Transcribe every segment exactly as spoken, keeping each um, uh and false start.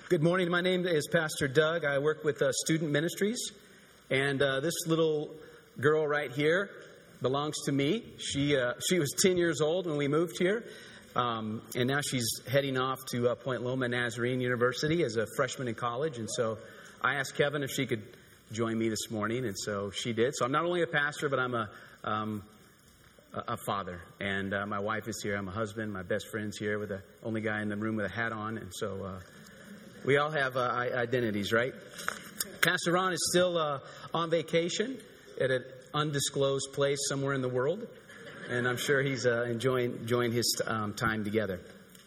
Good morning. My name is Pastor Doug. I work with uh, Student Ministries. And uh, this little girl right here belongs to me. She uh, she was ten years old when we moved here. Um, and now she's heading off to uh, Point Loma Nazarene University as a freshman in college. And so I asked Kevin if she could join me this morning. And so she did. So I'm not only a pastor, but I'm a, um, a, a father. And uh, my wife is here. I'm a husband. My best friend's here. We're the only guy in the room with a hat on. And so uh, we all have uh, identities, right? Pastor Ron is still uh, on vacation at an undisclosed place somewhere in the world. And I'm sure he's uh, enjoying, enjoying his um, time together.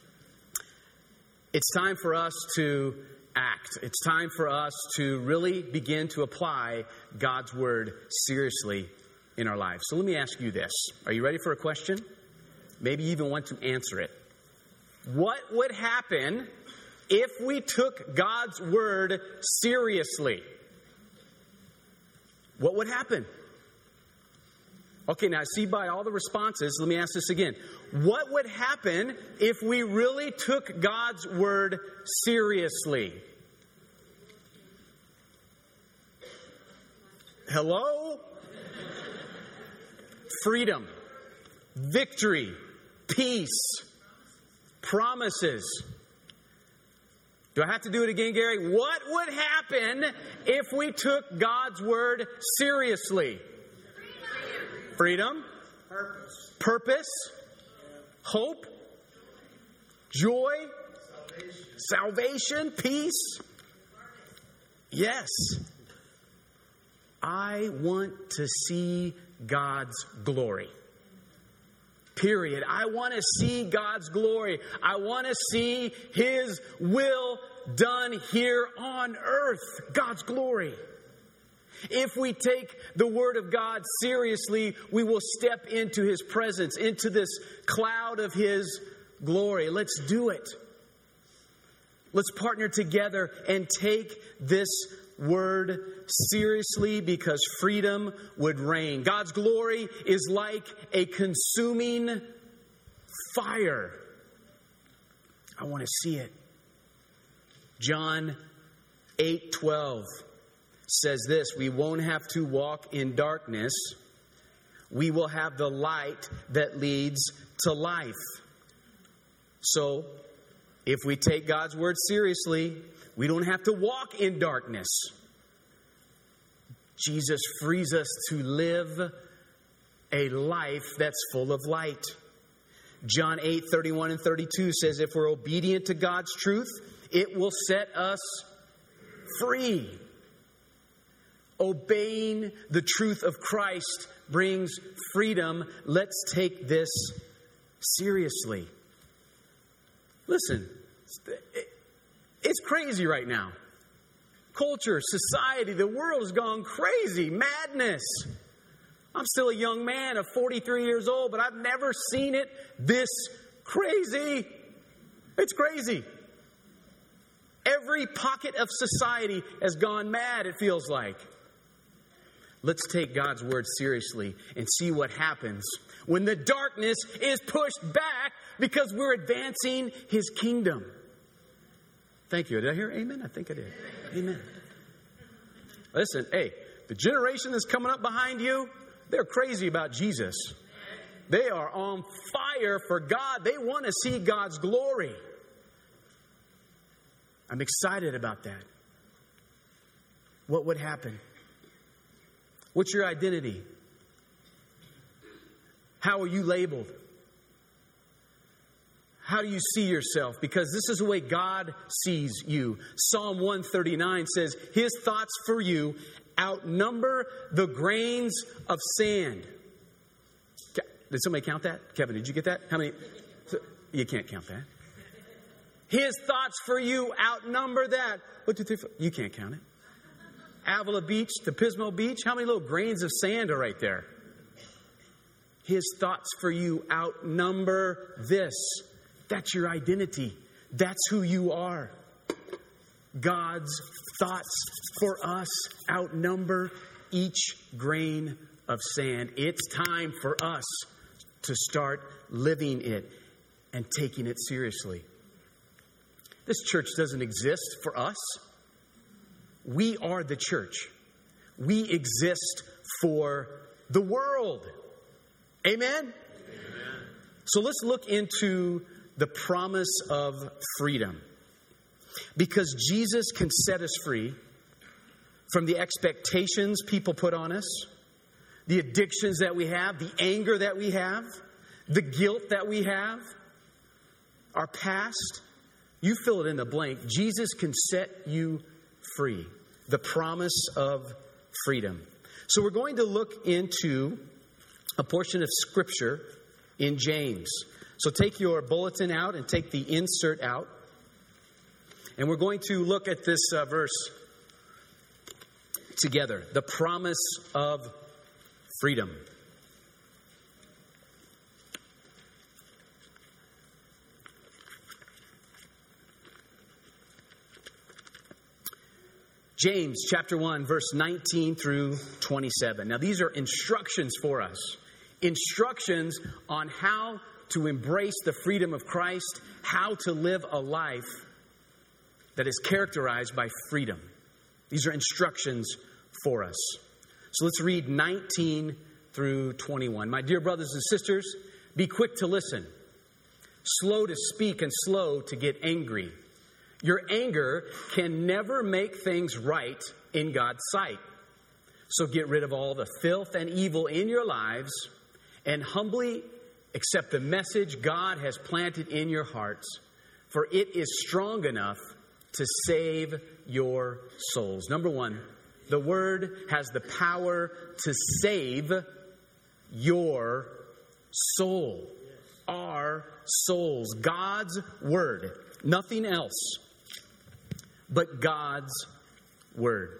It's time for us to act. It's time for us to really begin to apply God's word seriously in our lives. So let me ask you this. Are you ready for a question? Maybe you even want to answer it. What would happen if we took God's word seriously? What would happen? Okay, now see by all the responses, let me ask this again. What would happen if we really took God's word seriously? Hello? Freedom, victory, peace, promises. Do I have to do it again, Gary? What would happen if we took God's word seriously? Freedom, purpose, purpose hope, joy, salvation. salvation, peace. Yes. I want to see God's glory. Period. I want to see God's glory. I want to see His will done here on earth. God's glory. If we take the Word of God seriously, we will step into His presence, into this cloud of His glory. Let's do it. Let's partner together and take this Word seriously, because freedom would reign. God's glory is like a consuming fire. I want to see it. John eight twelve says this: we won't have to walk in darkness. We will have the light that leads to life. So, if we take God's word seriously, we don't have to walk in darkness. Jesus frees us to live a life that's full of light. John eight thirty-one and thirty-two says, if we're obedient to God's truth, it will set us free. Obeying the truth of Christ brings freedom. Let's take this seriously. Listen, it's crazy right now. Culture, society, the world has gone crazy. Madness. I'm still a young man of forty-three years old, but I've never seen it this crazy. It's crazy. Every pocket of society has gone mad, it feels like. Let's take God's word seriously and see what happens when the darkness is pushed back because we're advancing His kingdom. Thank you. Did I hear amen? I think I did. Amen. Listen, hey, the generation that's coming up behind you, they're crazy about Jesus. They are on fire for God. They want to see God's glory. I'm excited about that. What would happen? What's your identity? How are you labeled? How do you see yourself? Because this is the way God sees you. Psalm one thirty-nine says, His thoughts for you outnumber the grains of sand. Did somebody count that? Kevin, did you get that? How many? You can't count that. His thoughts for you outnumber that. One, two, three, four. You can't count it. Avila Beach to Pismo Beach. How many little grains of sand are right there? His thoughts for you outnumber this. That's your identity. That's who you are. God's thoughts for us outnumber each grain of sand. It's time for us to start living it and taking it seriously. This church doesn't exist for us. We are the church. We exist for the world. Amen? Amen. So let's look into the promise of freedom. Because Jesus can set us free from the expectations people put on us, the addictions that we have, the anger that we have, the guilt that we have, our past. You fill it in the blank. Jesus can set you free. The promise of freedom. So we're going to look into a portion of Scripture in James. So take your bulletin out and take the insert out. And we're going to look at this uh, verse together. The promise of freedom. James chapter one, verse nineteen through twenty-seven. Now, these are instructions for us. Instructions on how to embrace the freedom of Christ, how to live a life that is characterized by freedom. These are instructions for us. So let's read nineteen through twenty-one. My dear brothers and sisters, be quick to listen, slow to speak, and slow to get angry. Your anger can never make things right in God's sight. So get rid of all the filth and evil in your lives and humbly accept the message God has planted in your hearts, for it is strong enough to save your souls. Number one, the Word has the power to save your soul. Our souls. God's Word. Nothing else but God's Word.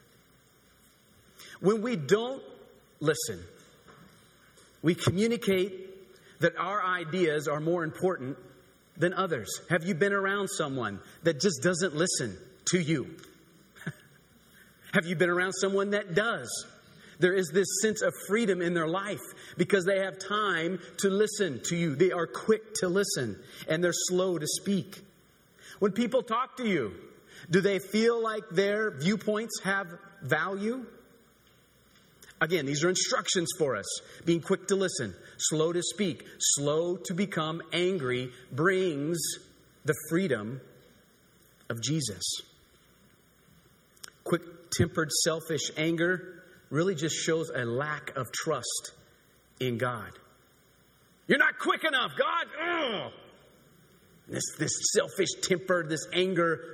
When we don't listen, we communicate that our ideas are more important than others. Have you been around someone that just doesn't listen to you? Have you been around someone that does? There is this sense of freedom in their life because they have time to listen to you. They are quick to listen and they're slow to speak. When people talk to you, do they feel like their viewpoints have value? Again, these are instructions for us. Being quick to listen, slow to speak, slow to become angry brings the freedom of Jesus. Quick-tempered, selfish anger really just shows a lack of trust in God. You're not quick enough, God. Ugh. This, this selfish temper, this anger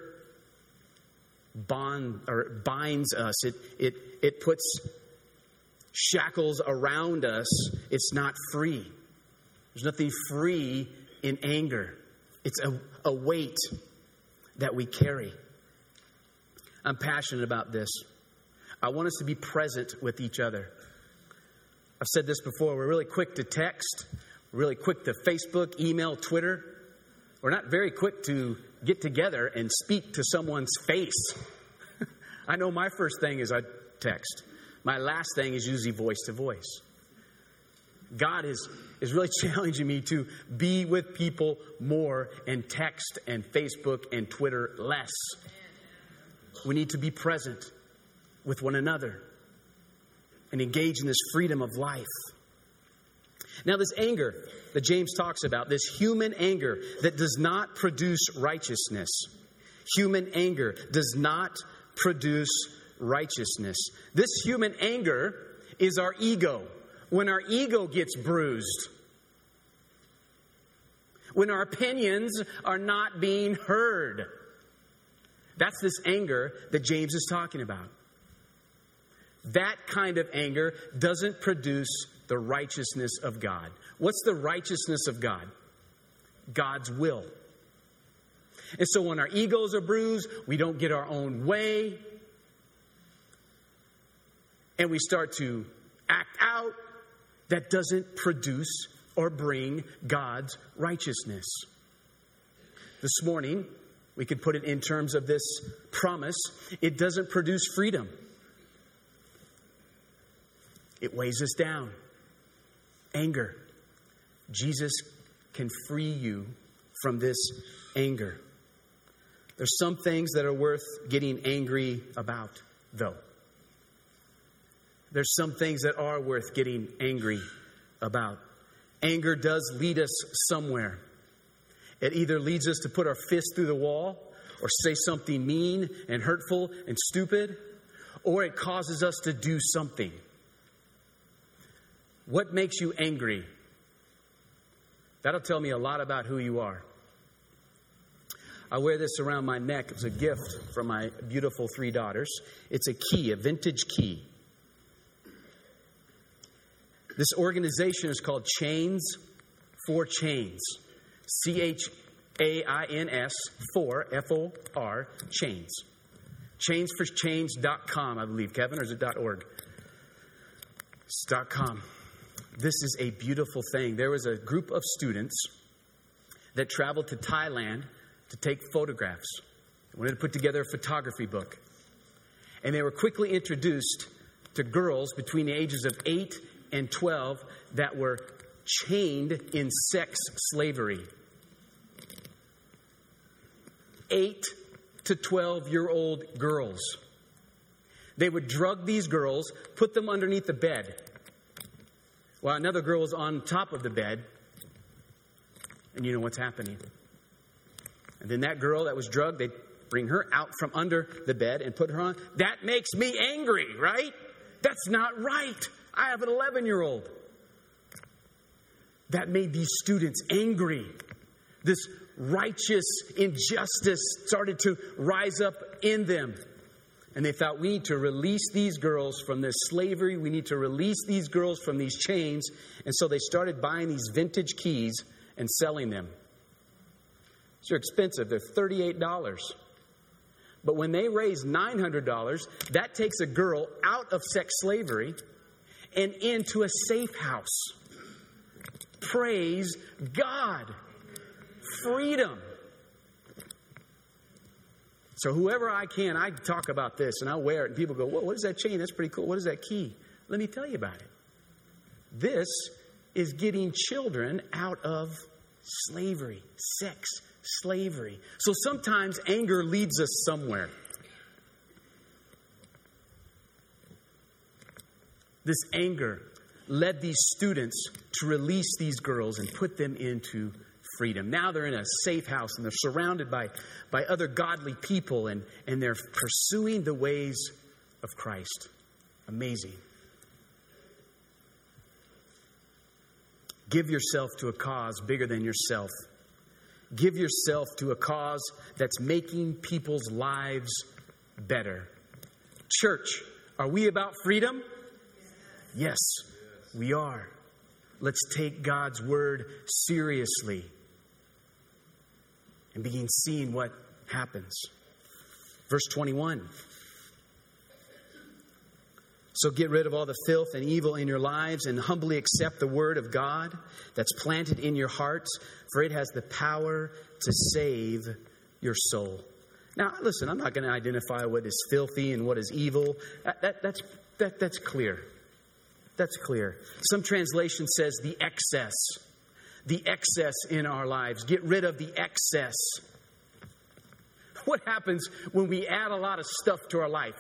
bond or binds us. It it it puts shackles around us. It's not free. There's nothing free in anger. It's a, a weight that we carry. I'm passionate about this. I want us to be present with each other. I've said this before. We're really quick to text. We're really quick to Facebook, email, Twitter. We're not very quick to get together and speak to someone's face. I know my first thing is I text. My last thing is usually voice to voice. God is, is really challenging me to be with people more and text and Facebook and Twitter less. We need to be present with one another and engage in this freedom of life. Now, this anger that James talks about, this human anger that does not produce righteousness. Human anger does not produce righteousness. This human anger is our ego. When our ego gets bruised, when our opinions are not being heard, that's this anger that James is talking about. That kind of anger doesn't produce the righteousness of God. What's the righteousness of God? God's will. And so when our egos are bruised, we don't get our own way, and we start to act out, that doesn't produce or bring God's righteousness. This morning, we could put it in terms of this promise. It doesn't produce freedom. It weighs us down. Anger. Jesus can free you from this anger. There's some things that are worth getting angry about, though. There's some things that are worth getting angry about. Anger does lead us somewhere. It either leads us to put our fist through the wall or say something mean and hurtful and stupid, or it causes us to do something. What makes you angry? That'll tell me a lot about who you are. I wear this around my neck. It's a gift from my beautiful three daughters. It's a key, a vintage key. This organization is called Chains for Chains. C H A I N S, for, F O R, Chains. chains for chains dot com, I believe, Kevin, or is it .org? It's .com. This is a beautiful thing. There was a group of students that traveled to Thailand to take photographs. They wanted to put together a photography book. And they were quickly introduced to girls between the ages of eight and twelve that were chained in sex slavery. eight to twelve-year-old girls. They would drug these girls, put them underneath the bed, while another girl was on top of the bed. And you know what's happening. And then that girl that was drugged, they'd bring her out from under the bed and put her on. That makes me angry, right? That's not right. I have an eleven-year-old. That made these students angry. This righteous injustice started to rise up in them. And they thought, we need to release these girls from this slavery. We need to release these girls from these chains. And so they started buying these vintage keys and selling them. They're expensive. They're thirty-eight dollars. But when they raise nine hundred dollars, that takes a girl out of sex slavery and into a safe house. Praise God. Freedom. So whoever I can, I talk about this and I wear it and people go, whoa, what is that chain? That's pretty cool. What is that key? Let me tell you about it. This is getting children out of slavery, sex slavery. So sometimes anger leads us somewhere. This anger led these students to release these girls and put them into freedom. Now they're in a safe house and they're surrounded by, by other godly people and, and they're pursuing the ways of Christ. Amazing. Give yourself to a cause bigger than yourself. Give yourself to a cause that's making people's lives better. Church, are we about freedom? Yes, we are. Let's take God's word seriously and begin seeing what happens. Verse twenty-one. So get rid of all the filth and evil in your lives and humbly accept the word of God that's planted in your hearts, for it has the power to save your soul. Now, listen, I'm not going to identify what is filthy and what is evil. That, that, that's, that, that's clear. That's clear. Some translation says the excess. The excess in our lives. Get rid of the excess. What happens when we add a lot of stuff to our life?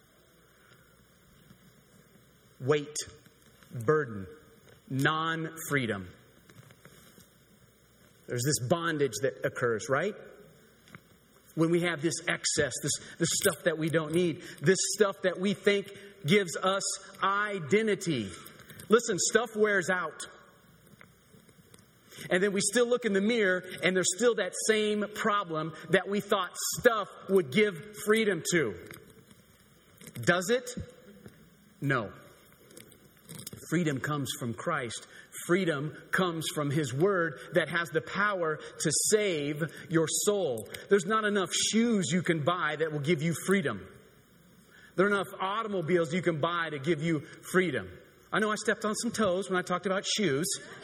Weight, burden, non-freedom. There's this bondage that occurs, right? When we have this excess, this, this stuff that we don't need, this stuff that we think gives us identity. Listen, stuff wears out. And then we still look in the mirror and there's still that same problem that we thought stuff would give freedom to. Does it? No. Freedom comes from Christ. Freedom comes from His Word that has the power to save your soul. There's not enough shoes you can buy that will give you freedom. There are enough automobiles you can buy to give you freedom. I know I stepped on some toes when I talked about shoes.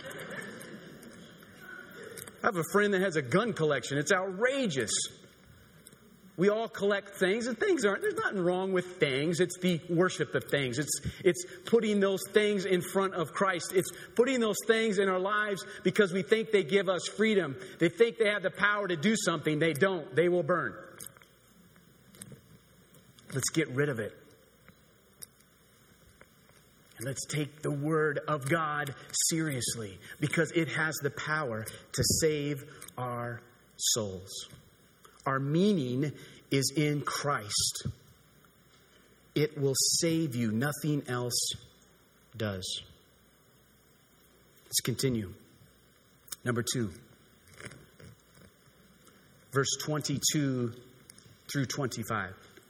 I have a friend that has a gun collection. It's outrageous. We all collect things, and things aren't, there's nothing wrong with things. It's the worship of things. It's it's putting those things in front of Christ. It's putting those things in our lives because we think they give us freedom. They think they have the power to do something. They don't. They will burn. Let's get rid of it. And let's take the Word of God seriously, because it has the power to save our souls. Our meaning is in Christ. It will save you. Nothing else does. Let's continue. Number two. Verse twenty-two through twenty-five.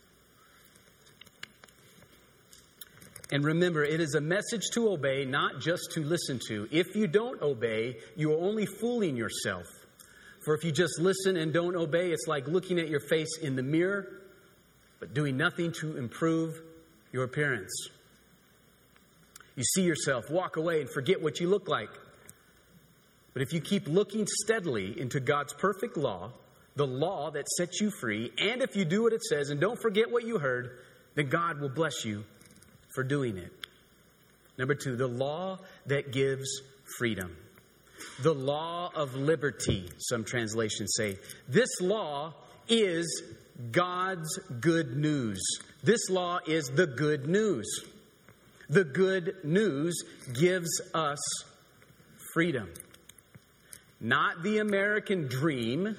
And remember, it is a message to obey, not just to listen to. If you don't obey, you are only fooling yourself. For if you just listen and don't obey, it's like looking at your face in the mirror, but doing nothing to improve your appearance. You see yourself, walk away, and forget what you look like. But if you keep looking steadily into God's perfect law, the law that sets you free, and if you do what it says and don't forget what you heard, then God will bless you for doing it. Number two, the law that gives freedom. The law of liberty, some translations say. This law is God's good news. This law is the good news. The good news gives us freedom. Not the American dream,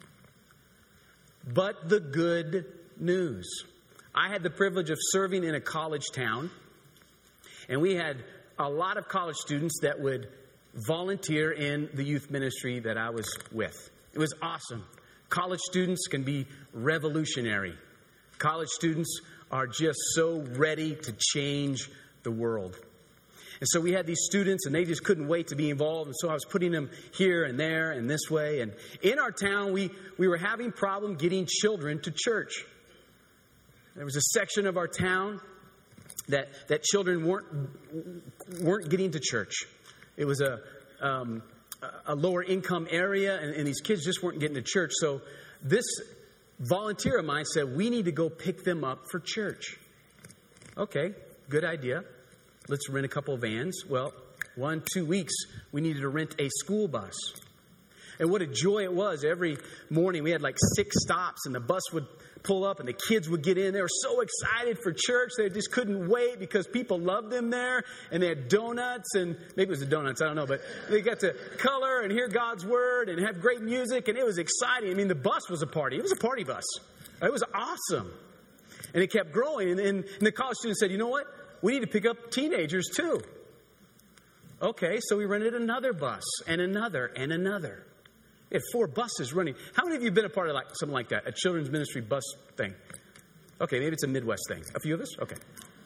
but the good news. I had the privilege of serving in a college town, and we had a lot of college students that would volunteer in the youth ministry that I was with. It was awesome. College students can be revolutionary. College students are just so ready to change the world. And so we had these students, and they just couldn't wait to be involved. And so I was putting them here and there and this way. And in our town, we, we were having problem getting children to church. There was a section of our town that, that children weren't weren't getting to church. It was a um, a lower income area, and, and these kids just weren't getting to church. So this volunteer of mine said, we need to go pick them up for church. Okay, good idea. Let's rent a couple of vans. Well, one, two weeks, we needed to rent a school bus. And what a joy it was. Every morning we had like six stops, and the bus would pull up and the kids would get in. They were so excited for church. They just couldn't wait because people loved them there. And they had donuts, and maybe it was the donuts, I don't know. But they got to color and hear God's word and have great music. And it was exciting. I mean, the bus was a party. It was a party bus. It was awesome. And it kept growing. And, and, and the college students said, you know what? We need to pick up teenagers too. Okay, so we rented another bus and another and another. We had four buses running. How many of you have been a part of like something like that, a children's ministry bus thing? Okay, maybe it's a Midwest thing. A few of us? Okay.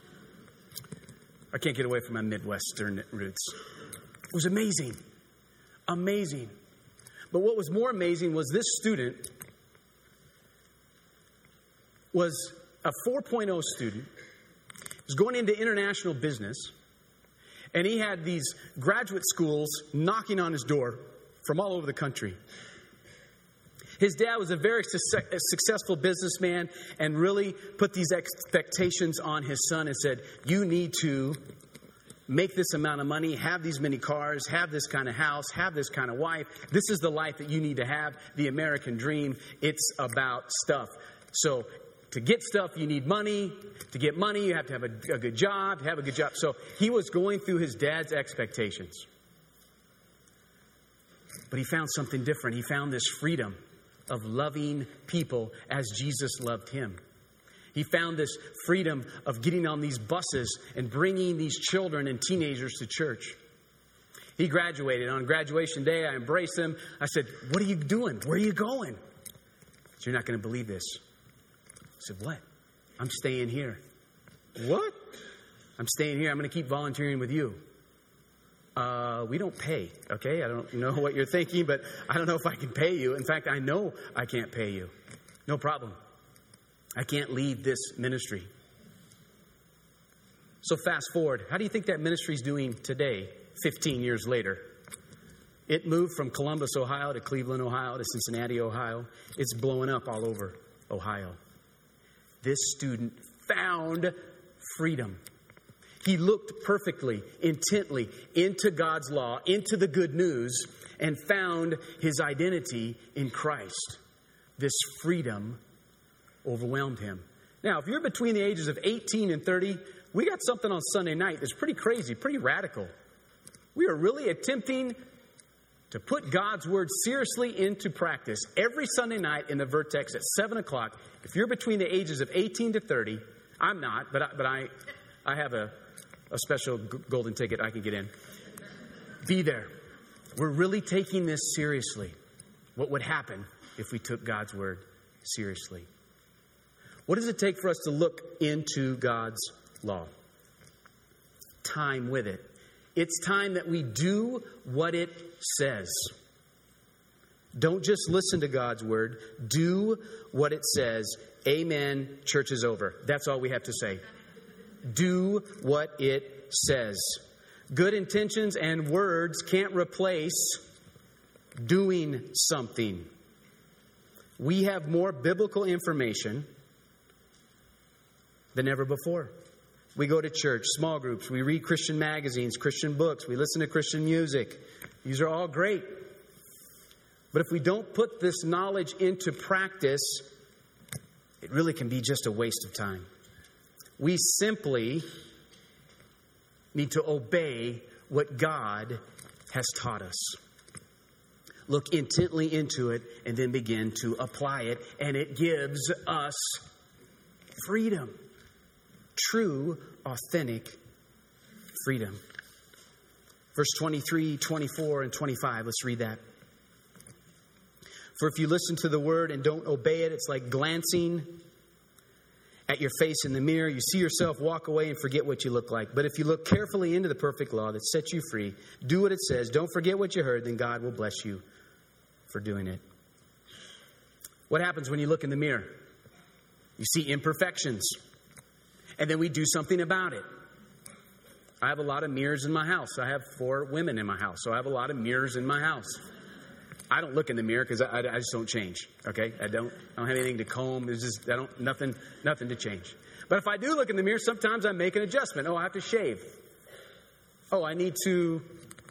I can't get away from my Midwestern roots. It was amazing. Amazing. But what was more amazing was this student was a four point oh student. He was going into international business. And he had these graduate schools knocking on his door from all over the country. His dad was a very su- a successful businessman and really put these expectations on his son and said, you need to make this amount of money, have these many cars, have this kind of house, have this kind of wife. This is the life that you need to have, the American dream. It's about stuff. So to get stuff, you need money. To get money, you have to have a, a good job, to have a good job. So he was going through his dad's expectations. But he found something different. He found this freedom of loving people as Jesus loved him. He found this freedom of getting on these buses and bringing these children and teenagers to church. He graduated. On graduation day, I embraced him. I said, what are you doing? Where are you going? He said, you're not going to believe this. I said, what? I'm staying here. What? I'm staying here. I'm going to keep volunteering with you. Uh, we don't pay, okay? I don't know what you're thinking, but I don't know if I can pay you. In fact, I know I can't pay you. No problem. I can't leave this ministry. So fast forward. How do you think that ministry is doing today, fifteen years later? It moved from Columbus, Ohio to Cleveland, Ohio to Cincinnati, Ohio. It's blowing up all over Ohio. This student found freedom. He looked perfectly, intently into God's law, into the good news, and found his identity in Christ. This freedom overwhelmed him. Now, if you're between the ages of eighteen and thirty, we got something on Sunday night that's pretty crazy, pretty radical. We are really attempting to put God's Word seriously into practice every Sunday night in the Vertex at seven o'clock. If you're between the ages of eighteen to thirty, I'm not, but I, but I, I have a, a special g- golden ticket I can get in. Be there. We're really taking this seriously. What would happen if we took God's Word seriously? What does it take for us to look into God's law? Time with it. It's time that we do what it says. Don't just listen to God's Word. Do what it says. Amen. Church is over. That's all we have to say. Do what it says. Good intentions and words can't replace doing something. We have more biblical information than ever before. We go to church, small groups, we read Christian magazines, Christian books, we listen to Christian music. These are all great. But if we don't put this knowledge into practice, it really can be just a waste of time. We simply need to obey what God has taught us. Look intently into it and then begin to apply it. And it gives us freedom. True, authentic freedom. Verse twenty-three, twenty-four, and twenty-five. Let's read that. For if you listen to the word and don't obey it, it's like glancing at your face in the mirror. You see yourself, walk away, and forget what you look like. But if you look carefully into the perfect law that sets you free, do what it says, don't forget what you heard, then God will bless you for doing it. What happens when you look in the mirror? You see imperfections. And then we do something about it. I have a lot of mirrors in my house. I have four women in my house, so I have a lot of mirrors in my house. I don't look in the mirror because I, I just don't change. Okay, I don't. I don't have anything to comb. There's just I don't nothing nothing to change. But if I do look in the mirror, sometimes I make an adjustment. Oh, I have to shave. Oh, I need to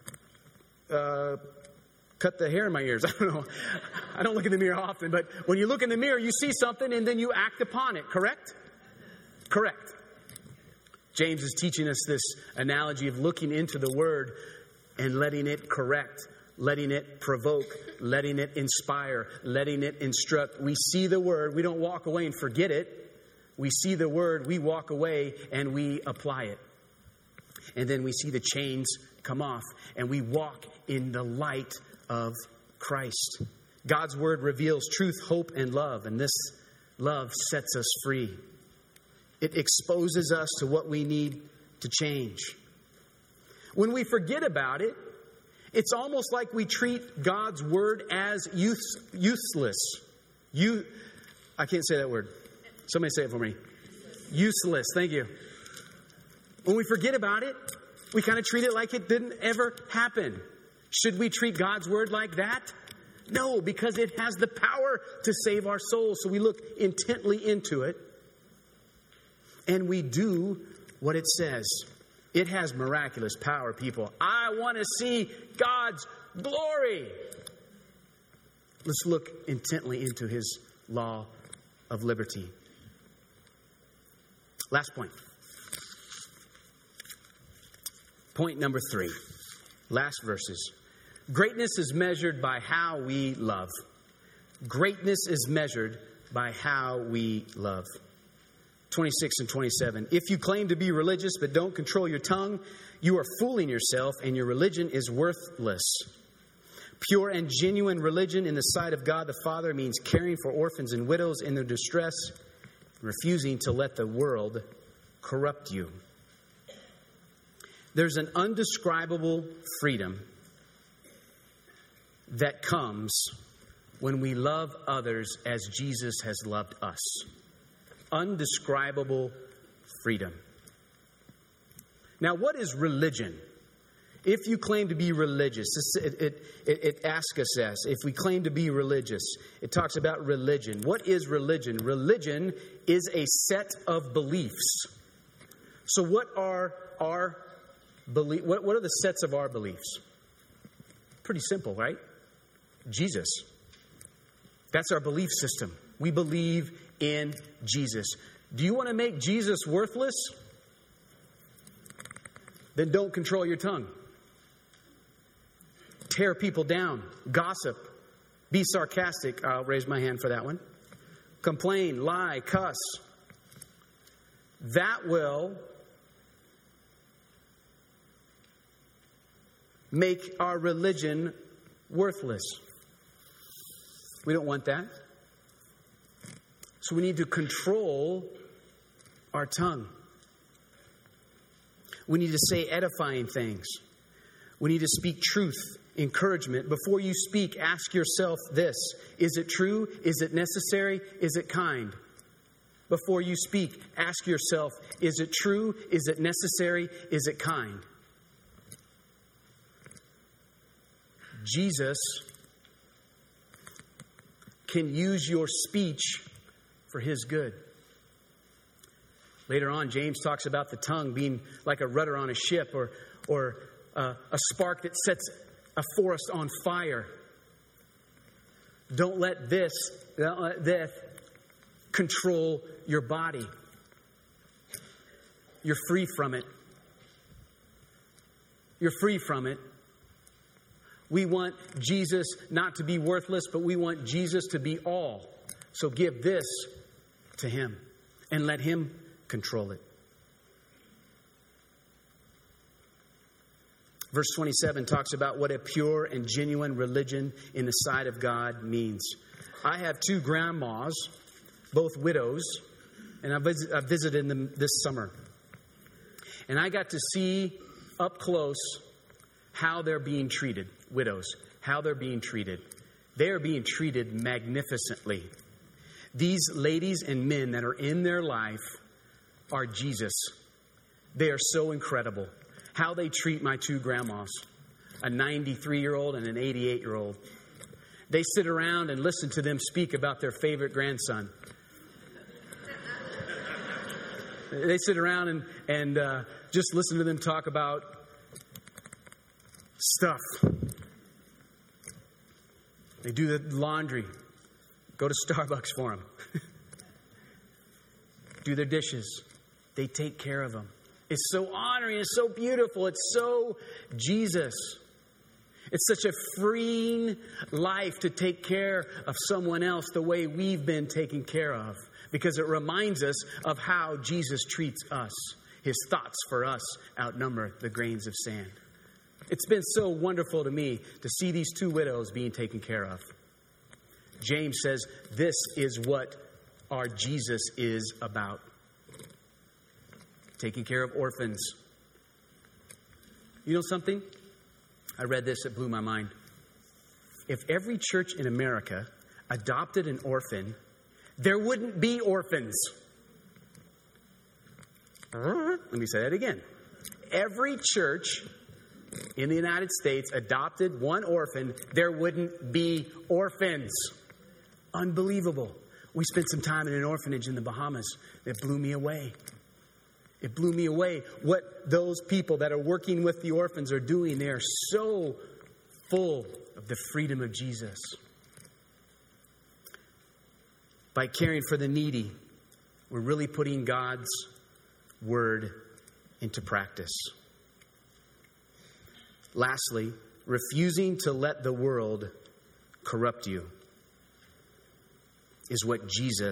uh, cut the hair in my ears. I don't know. I don't look in the mirror often, but when you look in the mirror, you see something and then you act upon it. Correct? Correct. James is teaching us this analogy of looking into the Word and letting it correct, letting it provoke, letting it inspire, letting it instruct. We see the Word. We don't walk away and forget it. We see the Word. We walk away and we apply it. And then we see the chains come off and we walk in the light of Christ. God's Word reveals truth, hope, and love. And this love sets us free. It exposes us to what we need to change. When we forget about it, it's almost like we treat God's Word as use, useless. You, I can't say that word. Somebody say it for me. Useless. Thank you. When we forget about it, we kind of treat it like it didn't ever happen. Should we treat God's Word like that? No, because it has the power to save our souls. So we look intently into it. And we do what it says. It has miraculous power, people. I want to see God's glory. Let's look intently into His law of liberty. Last point. Point number three. Last verses. Greatness is measured by how we love. Greatness is measured by how we love. twenty-six and twenty-seven. If you claim to be religious but don't control your tongue, you are fooling yourself and your religion is worthless. Pure and genuine religion in the sight of God the Father means caring for orphans and widows in their distress, refusing to let the world corrupt you. There's an undescribable freedom that comes when we love others as Jesus has loved us. Undescribable freedom. Now, what is religion? If you claim to be religious, it, it, it, it asks us this. If we claim to be religious, it talks about religion. What is religion? Religion is a set of beliefs. So what are our belief? What, what are the sets of our beliefs? Pretty simple, right? Jesus. That's our belief system. We believe in Jesus. Do you want to make Jesus worthless? Then don't control your tongue. Tear people down. Gossip. Be sarcastic. I'll raise my hand for that one. Complain, lie, cuss. That will make our religion worthless. We don't want that. So we need to control our tongue. We need to say edifying things. We need to speak truth, encouragement. Before you speak, ask yourself this: is it true? Is it necessary? Is it kind? Before you speak, ask yourself, is it true? Is it necessary? Is it kind? Jesus can use your speech for his good. Later on, James talks about the tongue being like a rudder on a ship, or, or uh, a spark that sets a forest on fire. Don't let this, don't let this control your body. You're free from it. You're free from it. We want Jesus not to be worthless, but we want Jesus to be all. So give this to him and let him control it. Verse twenty-seven talks about what a pure and genuine religion in the sight of God means. I have two grandmas, both widows, and I vis- I visited them this summer. And I got to see up close how they're being treated, widows, how they're being treated. They are being treated magnificently. These ladies and men that are in their life are Jesus. They are so incredible. How they treat my two grandmas, a ninety-three-year-old and an eighty-eight-year-old. They sit around and listen to them speak about their favorite grandson. They sit around and, and uh, just listen to them talk about stuff. They do the laundry. Go to Starbucks for them. Do their dishes. They take care of them. It's so honoring. It's so beautiful. It's so Jesus. It's such a freeing life to take care of someone else the way we've been taken care of, because it reminds us of how Jesus treats us. His thoughts for us outnumber the grains of sand. It's been so wonderful to me to see these two widows being taken care of. James says this is what our Jesus is about. Taking care of orphans. You know something? I read this, it blew my mind. If every church in America adopted an orphan, there wouldn't be orphans. Let me say that again. Every church in the United States adopted one orphan, there wouldn't be orphans. Unbelievable. We spent some time in an orphanage in the Bahamas that blew me away. It blew me away what those people that are working with the orphans are doing. They are so full of the freedom of Jesus. By caring for the needy, we're really putting God's word into practice. Lastly, refusing to let the world corrupt you is what Jesus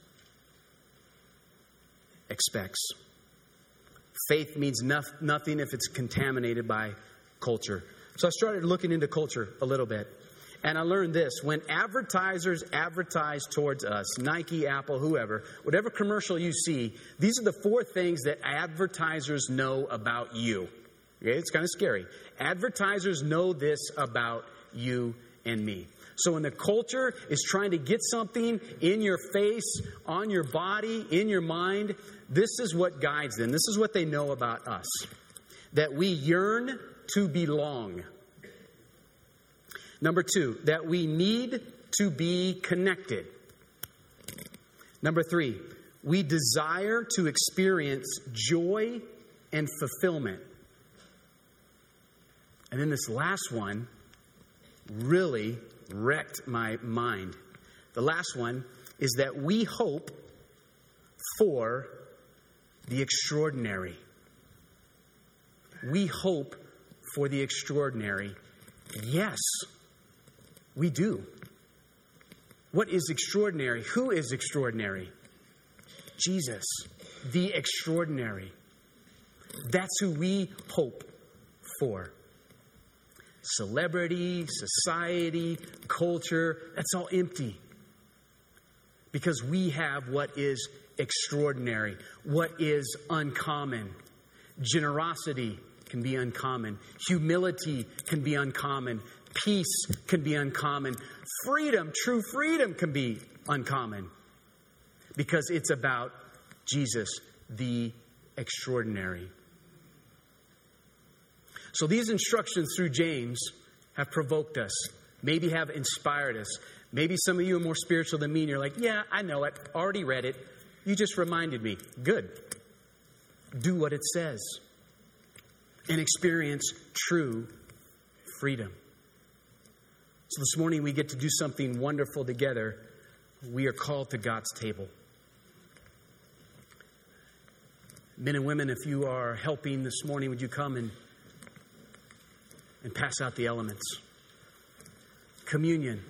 expects. Faith means no, nothing if it's contaminated by culture. So I started looking into culture a little bit. And I learned this. When advertisers advertise towards us, Nike, Apple, whoever, whatever commercial you see, these are the four things that advertisers know about you. Okay, it's kind of scary. Advertisers know this about you and me. So when the culture is trying to get something in your face, on your body, in your mind, this is what guides them. This is what they know about us. That we yearn to belong. Number two, that we need to be connected. Number three, we desire to experience joy and fulfillment. And then this last one really wrecked my mind. The last one is that we hope for the extraordinary. We hope for the extraordinary. Yes, we do. What is extraordinary? Who is extraordinary? Jesus, the extraordinary. That's who we hope for. Celebrity, society, culture, that's all empty. Because we have what is extraordinary, what is uncommon. Generosity can be uncommon. Humility can be uncommon. Peace can be uncommon. Freedom, true freedom can be uncommon. Because it's about Jesus, the extraordinary. So these instructions through James have provoked us, maybe have inspired us. Maybe some of you are more spiritual than me and you're like, yeah, I know it, already read it. You just reminded me. Good. Do what it says and experience true freedom. So this morning we get to do something wonderful together. We are called to God's table. Men and women, if you are helping this morning, would you come and and pass out the elements? Communion.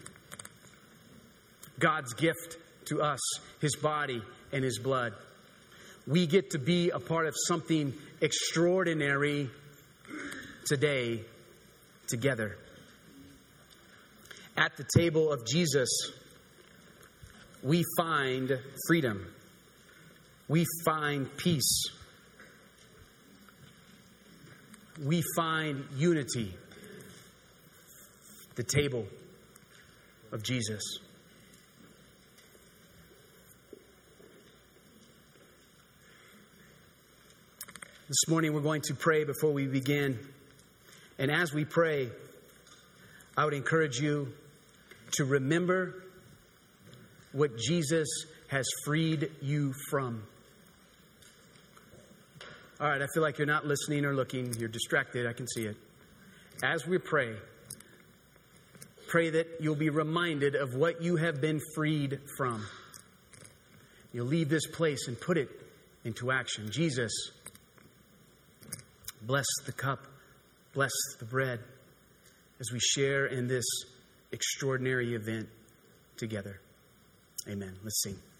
God's gift to us, His body and His blood. We get to be a part of something extraordinary today together. At the table of Jesus, we find freedom. We find peace. We find unity. The table of Jesus. This morning we're going to pray before we begin. And as we pray, I would encourage you to remember what Jesus has freed you from. All right, I feel like you're not listening or looking. You're distracted. I can see it. As we pray, pray that you'll be reminded of what you have been freed from. You'll leave this place and put it into action. Jesus, bless the cup, bless the bread as we share in this extraordinary event together. Amen. Let's sing.